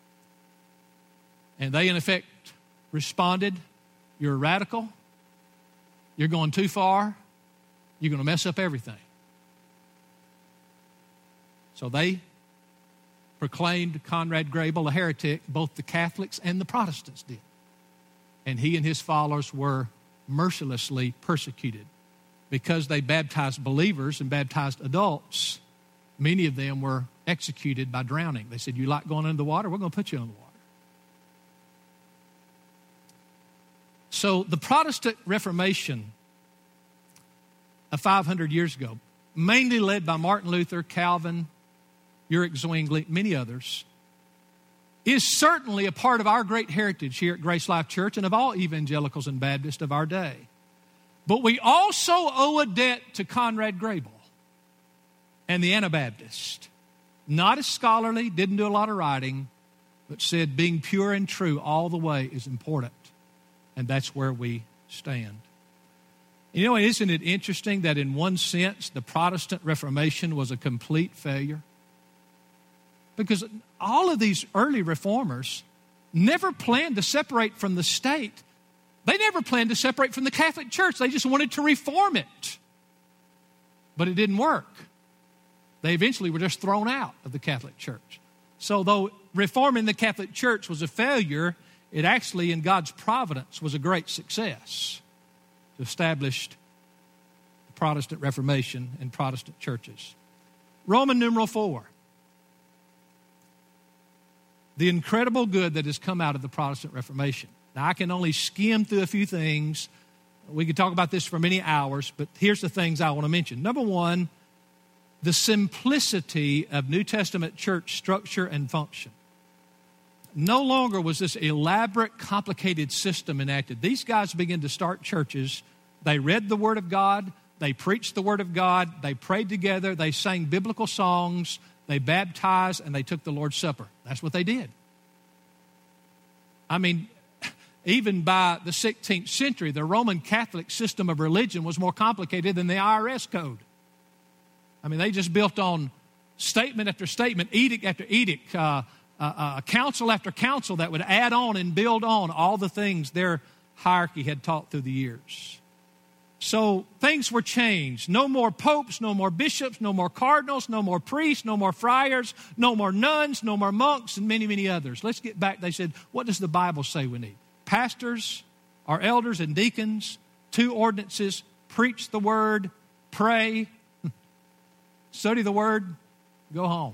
And they, in effect, responded, you're a radical. You're going too far. You're going to mess up everything. So they proclaimed Conrad Grebel a heretic. Both the Catholics and the Protestants did. And he and his followers were mercilessly persecuted. Because they baptized believers and baptized adults, many of them were executed by drowning. They said, you like going under the water? We're going to put you under the water. So the Protestant Reformation of five hundred years ago, mainly led by Martin Luther, Calvin, Ulrich Zwingli, many others, is certainly a part of our great heritage here at Grace Life Church and of all evangelicals and Baptists of our day. But we also owe a debt to Conrad Grebel and the Anabaptists. Not as scholarly, didn't do a lot of writing, but said being pure and true all the way is important. And that's where we stand. You know, isn't it interesting that in one sense the Protestant Reformation was a complete failure? Because all of these early reformers never planned to separate from the state. They never planned to separate from the Catholic Church. They just wanted to reform it. But it didn't work. They eventually were just thrown out of the Catholic Church. So though reforming the Catholic Church was a failure, it actually, in God's providence, was a great success to establish the Protestant Reformation and Protestant churches. Roman numeral four. The incredible good that has come out of the Protestant Reformation. Now, I can only skim through a few things. We could talk about this for many hours, but here's the things I want to mention. Number one, the simplicity of New Testament church structure and function. No longer was this elaborate, complicated system enacted. These guys began to start churches. They read the Word of God. They preached the Word of God. They prayed together. They sang biblical songs. They baptized, and they took the Lord's Supper. That's what they did. I mean, even by the sixteenth century, the Roman Catholic system of religion was more complicated than the I R S code. I mean, they just built on statement after statement, edict after edict, uh, uh, uh, council after council that would add on and build on all the things their hierarchy had taught through the years. So things were changed. No more popes, no more bishops, no more cardinals, no more priests, no more friars, no more nuns, no more monks, and many, many others. Let's get back. They said, what does the Bible say we need? Pastors, our elders and deacons, two ordinances, preach the word, pray, study the word, go home.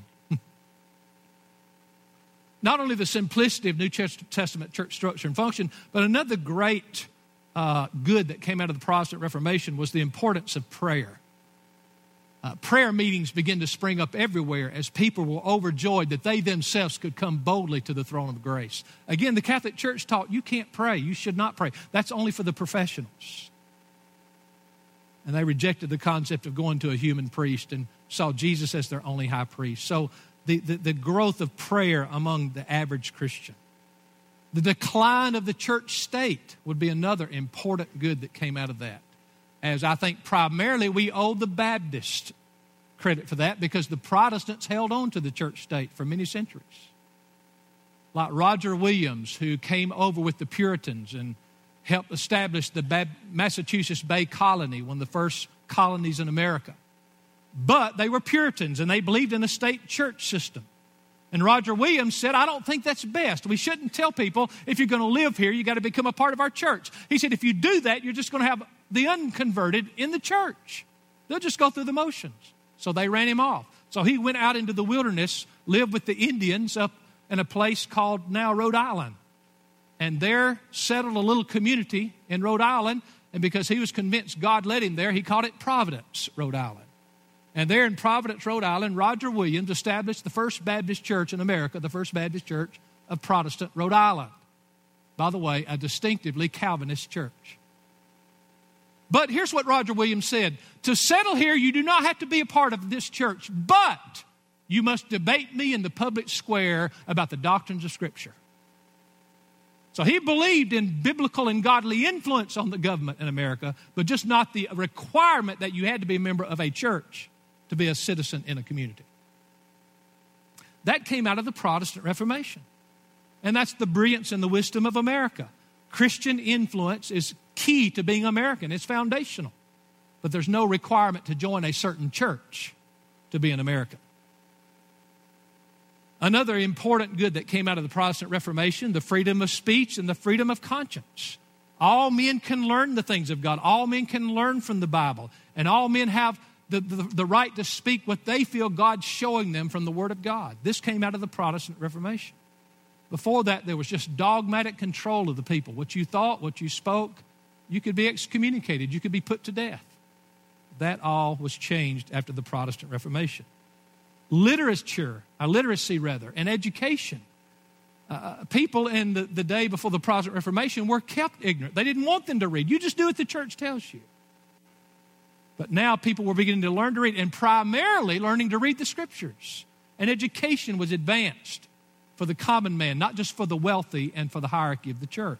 Not only the simplicity of New Testament church structure and function, but another great Uh, good that came out of the Protestant Reformation was the importance of prayer. Uh, prayer meetings began to spring up everywhere as people were overjoyed that they themselves could come boldly to the throne of grace. Again, the Catholic Church taught you can't pray. You should not pray. That's only for the professionals. And they rejected the concept of going to a human priest and saw Jesus as their only high priest. So the, the, the growth of prayer among the average Christian. The decline of the church state would be another important good that came out of that. As I think primarily we owe the Baptists credit for that because the Protestants held on to the church state for many centuries. Like Roger Williams, who came over with the Puritans and helped establish the Bab- Massachusetts Bay Colony, one of the first colonies in America. But they were Puritans and they believed in a state church system. And Roger Williams said, I don't think that's best. We shouldn't tell people, if you're going to live here, you got to become a part of our church. He said, if you do that, you're just going to have the unconverted in the church. They'll just go through the motions. So they ran him off. So he went out into the wilderness, lived with the Indians up in a place called now Rhode Island. And there settled a little community in Rhode Island. And because he was convinced God led him there, he called it Providence, Rhode Island. And there in Providence, Rhode Island, Roger Williams established the first Baptist church in America, the First Baptist Church of Protestant Rhode Island. By the way, a distinctively Calvinist church. But here's what Roger Williams said. To settle here, you do not have to be a part of this church, but you must debate me in the public square about the doctrines of Scripture. So he believed in biblical and godly influence on the government in America, but just not the requirement that you had to be a member of a church to be a citizen in a community. That came out of the Protestant Reformation. And that's the brilliance and the wisdom of America. Christian influence is key to being American. It's foundational. But there's no requirement to join a certain church to be an American. Another important good that came out of the Protestant Reformation, the freedom of speech and the freedom of conscience. All men can learn the things of God. All men can learn from the Bible. And all men have the, the, the right to speak what they feel God's showing them from the Word of God. This came out of the Protestant Reformation. Before that, there was just dogmatic control of the people. What you thought, what you spoke, you could be excommunicated. You could be put to death. That all was changed after the Protestant Reformation. Literature, uh, literacy rather, and education. Uh, people in the, the day before the Protestant Reformation were kept ignorant. They didn't want them to read. You just do what the church tells you. But now people were beginning to learn to read, and primarily learning to read the Scriptures. And education was advanced for the common man, not just for the wealthy and for the hierarchy of the church.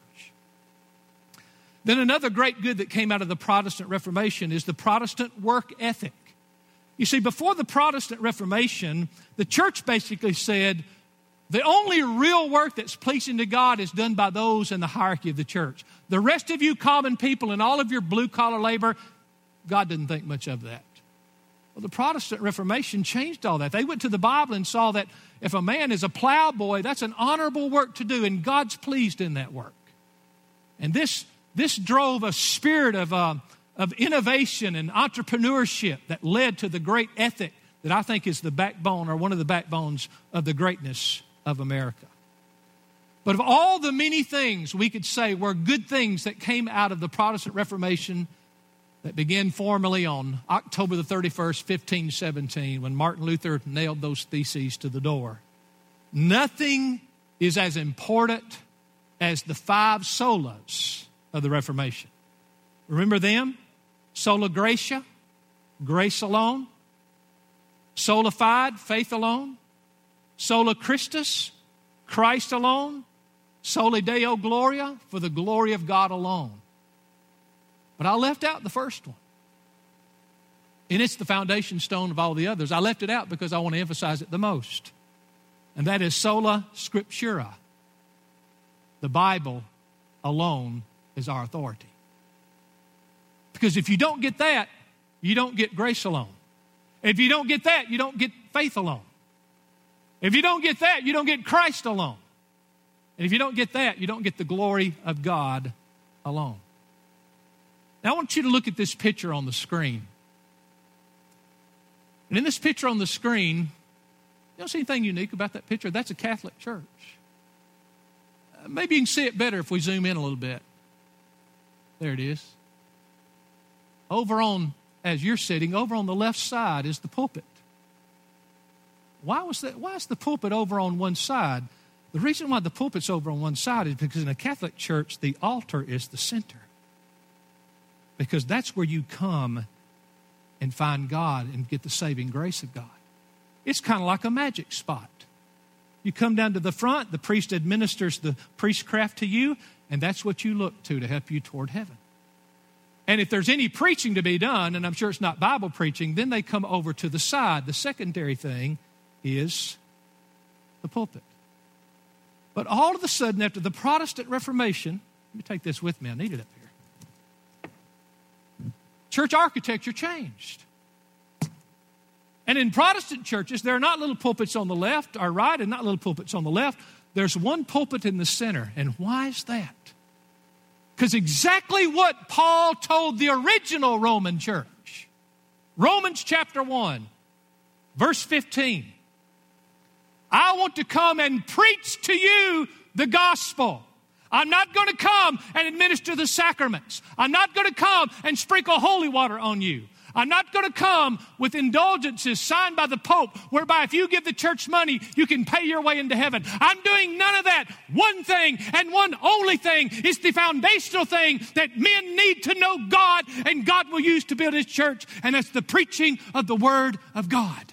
Then another great good that came out of the Protestant Reformation is the Protestant work ethic. You see, before the Protestant Reformation, the church basically said, the only real work that's pleasing to God is done by those in the hierarchy of the church. The rest of you common people and all of your blue-collar labor, God didn't think much of that. Well, the Protestant Reformation changed all that. They went to the Bible and saw that if a man is a plowboy, that's an honorable work to do, and God's pleased in that work. And this, this drove a spirit of, uh, of innovation and entrepreneurship that led to the great ethic that I think is the backbone or one of the backbones of the greatness of America. But of all the many things we could say were good things that came out of the Protestant Reformation that began formally on October the thirty-first, fifteen seventeen, when Martin Luther nailed those theses to the door, nothing is as important as the five solas of the Reformation. Remember them? Sola Gratia, grace alone. Sola Fide, faith alone. Sola Christus, Christ alone. Soli Deo Gloria, for the glory of God alone. But I left out the first one. And it's the foundation stone of all the others. I left it out because I want to emphasize it the most. And that is sola scriptura. The Bible alone is our authority. Because if you don't get that, you don't get grace alone. If you don't get that, you don't get faith alone. If you don't get that, you don't get Christ alone. And if you don't get that, you don't get the glory of God alone. Now, I want you to look at this picture on the screen. And in this picture on the screen, you don't see anything unique about that picture. That's a Catholic church. Uh, maybe you can see it better if we zoom in a little bit. There it is. Over on, as you're sitting, over on the left side is the pulpit. Why was that? Why is the pulpit over on one side? The reason why the pulpit's over on one side is because in a Catholic church, the altar is the center. Because that's where you come and find God and get the saving grace of God. It's kind of like a magic spot. You come down to the front, the priest administers the priestcraft to you, and that's what you look to to help you toward heaven. And if there's any preaching to be done, and I'm sure it's not Bible preaching, then they come over to the side. The secondary thing is the pulpit. But all of a sudden, after the Protestant Reformation, let me take this with me, I need it up here. Church architecture changed. And in Protestant churches, there are not little pulpits on the left or right and not little pulpits on the left. There's one pulpit in the center. And why is that? Because exactly what Paul told the original Roman church. Romans chapter one, verse fifteen. I want to come and preach to you the gospel. I'm not going to come and administer the sacraments. I'm not going to come and sprinkle holy water on you. I'm not going to come with indulgences signed by the Pope, whereby if you give the church money, you can pay your way into heaven. I'm doing none of that. One thing and one only thing is the foundational thing that men need to know God, and God will use to build His church, and that's the preaching of the Word of God.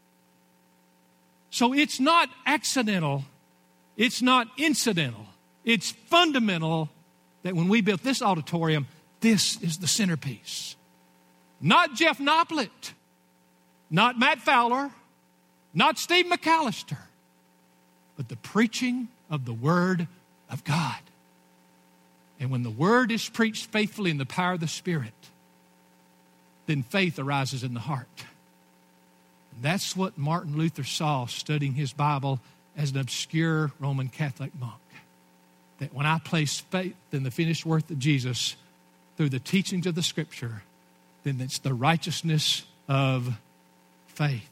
So it's not accidental. It's not incidental. It's fundamental that when we built this auditorium, this is the centerpiece. Not Jeff Noplett, not Matt Fowler, not Steve McAllister, but the preaching of the Word of God. And when the Word is preached faithfully in the power of the Spirit, then faith arises in the heart. And that's what Martin Luther saw studying his Bible as an obscure Roman Catholic monk. That when I place faith in the finished work of Jesus through the teachings of the Scripture, then it's the righteousness of faith.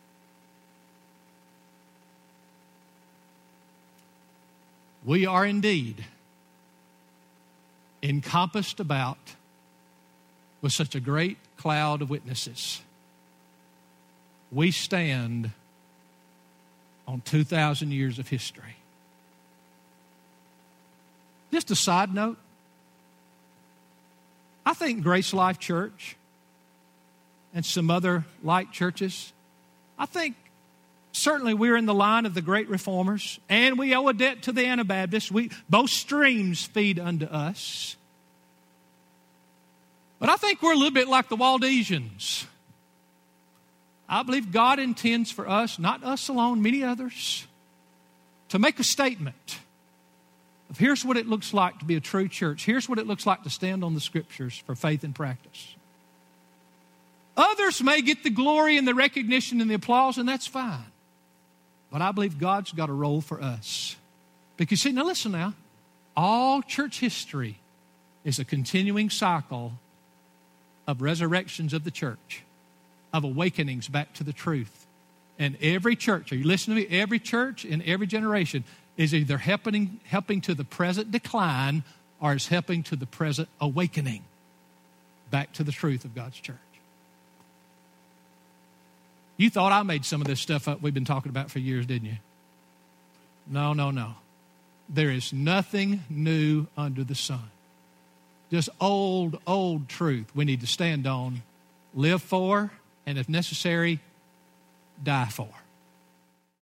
We are indeed encompassed about with such a great cloud of witnesses. We stand on two thousand years of history. Just a side note, I think Grace Life Church and some other like churches, I think certainly we're in the line of the great reformers, and we owe a debt to the Anabaptists. We, both streams feed unto us. But I think we're a little bit like the Waldensians. I believe God intends for us, not us alone, many others, to make a statement of here's what it looks like to be a true church. Here's what it looks like to stand on the Scriptures for faith and practice. Others may get the glory and the recognition and the applause, and that's fine. But I believe God's got a role for us. Because, see, now listen now. All church history is a continuing cycle of resurrections of the church, of awakenings back to the truth. And every church, are you listening to me? Every church in every generation is either helping, helping to the present decline or is helping to the present awakening back to the truth of God's church. You thought I made some of this stuff up we've been talking about for years, didn't you? No, no, no. There is nothing new under the sun. Just old, old truth we need to stand on, live for, and if necessary, die for.